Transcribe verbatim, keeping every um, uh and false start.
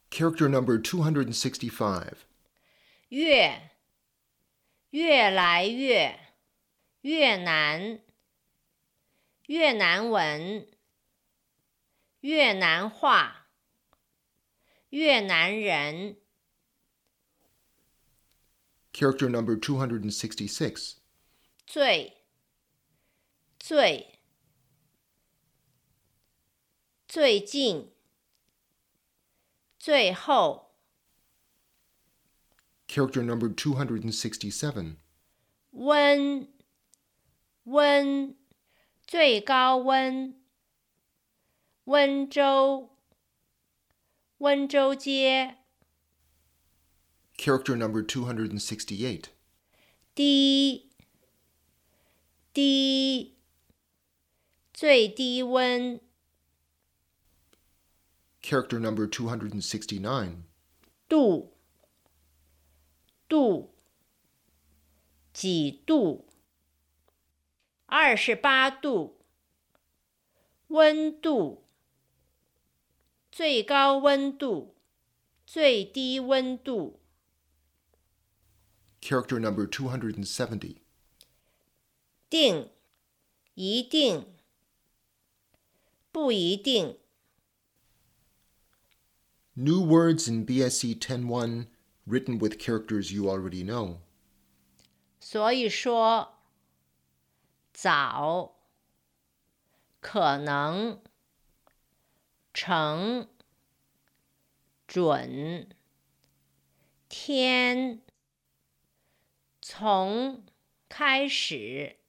Character number two hundred sixty-five. 越越来越越南越南文越南话越南人 Character number two hundred sixty-six. 最最最近最后 Character number two hundred sixty-seven. 温温最高温温州温州街 Character number two hundred sixty-eight. 低低最低温 Character number two hundred sixty-nine. 度度几度二十八度温度最高温度最低温度 Character number two hundred seventy. 定一定不一定 New words in B S C ten one written with characters you already know. 所以说早可能成准天从开始